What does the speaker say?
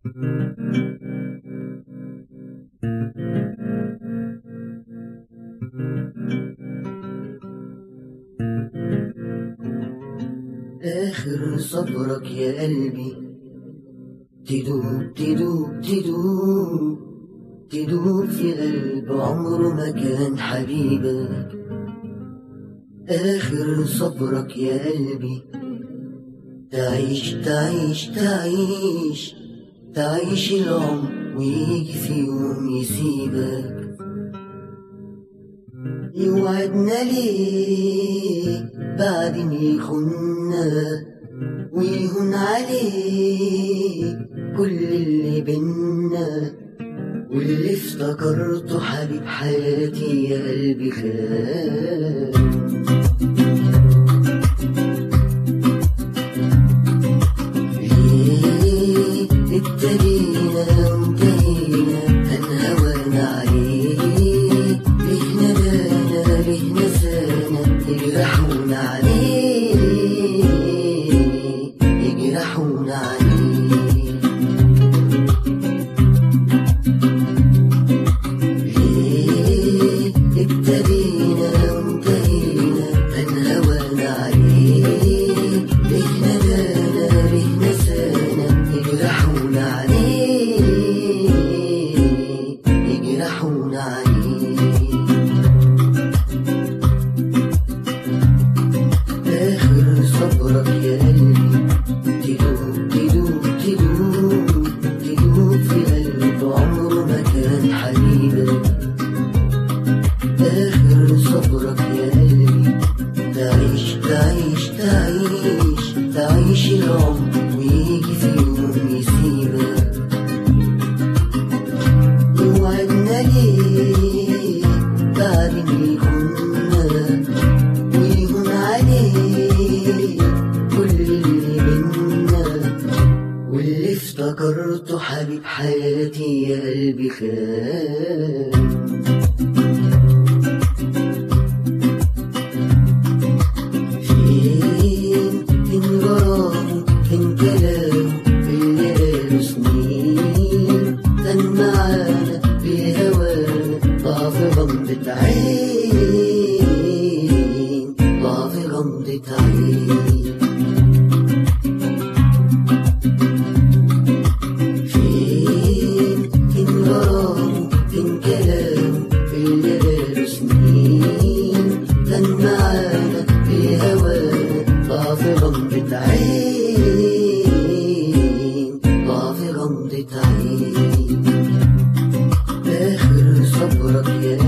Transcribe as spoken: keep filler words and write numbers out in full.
آخر صبرك يا قلبي تدوب تدوب تدوب تدوب في قلب عمره ما كان حبيبك. آخر صبرك يا قلبي تعيش تعيش تعيش تعيش العمر ويجي في يوم يسيبك. يوعدنا ليه بعد ما يخوننا ويهون عليه كل اللي بينا، واللي افتكرته حبيب حياتي يا قلبي خان. ليه ابتدينا وانتهينا هنهوانا عليه؟ ليه ندانا ليه نسانا يجرحونا عليه يجرحونا عليه؟ ليه ابتدينا وانتهينا هنهوانا عليه؟ ليه ندانا ليه نسانا يجرحونا عليه يجرحونا عليه؟ آخر صبرك يا قلبي تدوب تدوب تدوب تدوب في قلب عمره ما كان حبيبك. آخر صبرك يا قلبي تعيش تعيش تعيش تعيش العمر ويجي في يوم يسيبك. يوعدنا ليه بعد ما يخوننا ويهون عليه كل اللي بينا، واللي افتكرته حبيب حياتي يا قلبي خان. فين فين غرامه فين كلامه اللي قاله سنين كان معانا في هوانا ضعف غمضة عين ضعف غمضة عين. فين فين غرامه فين كلامه اللي قاله سنين كان معانا في هوانا ضعف غمضة عين ضعف غمضة عين. آخر صبرك يا